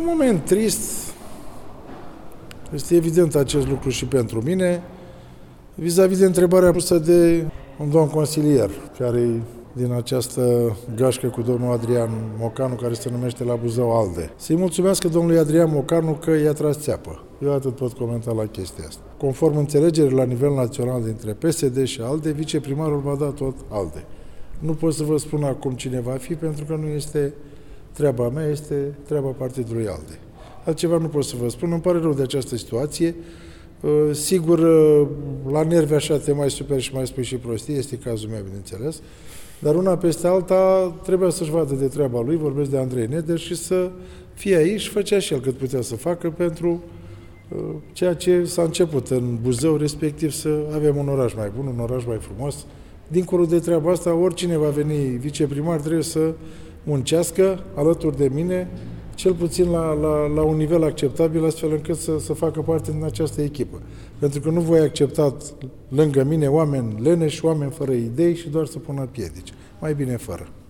un moment trist. Este evident acest lucru și pentru mine. Vis-a-vis de întrebarea pusă de un domn consilier, care din această gașcă cu domnul Adrian Mocanu, care se numește la Buzău ALDE. Să-i mulțumesc domnului Adrian Mocanu că i-a tras țeapă. Eu atât pot comenta la chestia asta. Conform înțelegerii la nivel național dintre PSD și ALDE, viceprimarul va da tot ALDE. Nu pot să vă spun acum cine va fi, pentru că nu este treaba mea, este treaba partidului ALDE. Altceva nu pot să vă spun, îmi pare rău de această situație. Sigur, la nervi așa te mai superi și mai spui și prostii, este cazul meu, bineînțeles, dar una peste alta trebuia să-și vadă de treaba lui, vorbesc de Andrei Neder, și să fie aici și făcea și el cât putea să facă pentru ceea ce s-a început în Buzău, respectiv să avem un oraș mai bun, un oraș mai frumos. Dincolo de treaba asta, oricine va veni viceprimar trebuie să muncească alături de mine, cel puțin la un nivel acceptabil, astfel încât să facă parte din această echipă. Pentru că nu voi accepta lângă mine oameni leneși, oameni fără idei și doar să pună piedici. Mai bine fără.